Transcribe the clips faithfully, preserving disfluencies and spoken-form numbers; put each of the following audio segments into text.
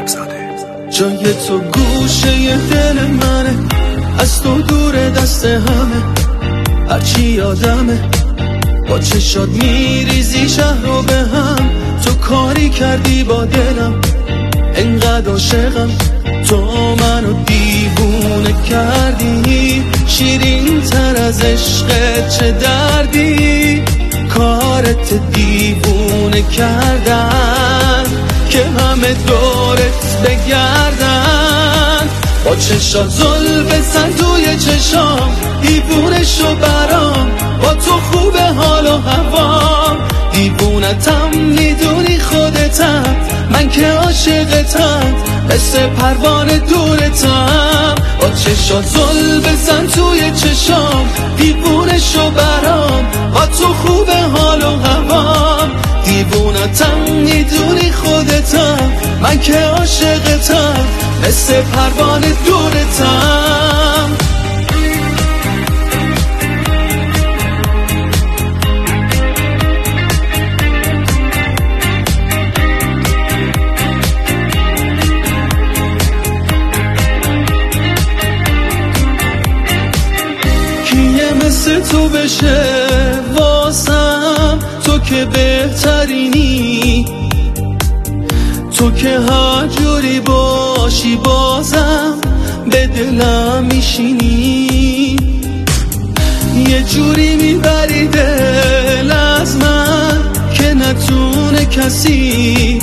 جای تو گوشه دل منه، از تو دور دست همه، هرچی یادمه با چشات میریزی شهر رو به هم. تو کاری کردی با دلم، انقدر عاشقم، تو منو دیوونه کردی. شیرین تر از عشقت چه دردی، کارت دیوونه کردن که همه دورت بگردن. با چشات زل بزن توی چشام، دیوونه شو برام، با تو خوبه حال و هوام. دیوونتم میدونی خودتم، من که عاشقتم، مثل پروانه دورتم. با چشات زل بزن توی چشام، دیوونه شو برام، با تو خوبه حال و هوام. دیوونتم میدونی خودتم، من که عاشقتم، مثل پروانه دورتم. کیه مثل تو بشه واسم، تو که بهترینی، تو که هر جوری باشی بازم به دلم میشینی. یه جوری میبری دل از من که نتونه کسی،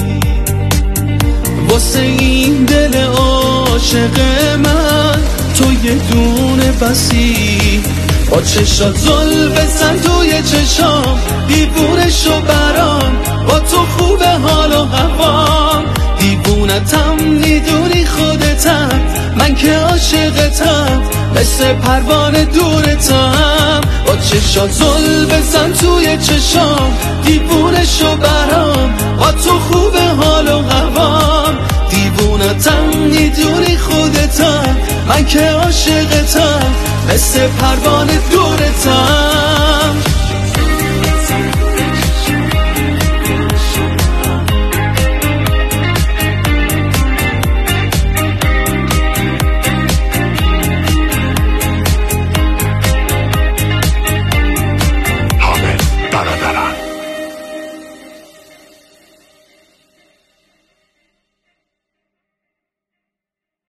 واسه این دل عاشق من تو یه دونه بسی. با چشات زل بزن توی چشام، دیوونه شو برام، با تو خوبه حال و هوام. دیوونتم میدونی خودتم، من که عاشقتم، مثل پروانه دورتم. با چشات زل بزن توی چشام، دیوونه شو برام، با تو خوبه حال و هوام. دیوونتم میدونی خودتم، من که عاشقتم، مثل پروانه